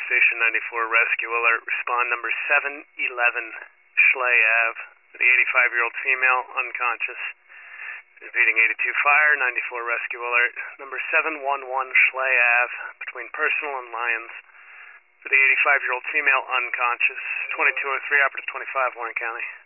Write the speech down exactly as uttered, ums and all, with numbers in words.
Station ninety-four rescue alert. Respond number seven eleven Schley Ave. The eighty-five-year-old female, unconscious. Repeating eighty-two fire, ninety-four rescue alert. Number seven one one Schley Ave, between Personal and Lyons. For the eighty-five-year-old female, unconscious. twenty-two oh three, operative twenty-five, Warren County.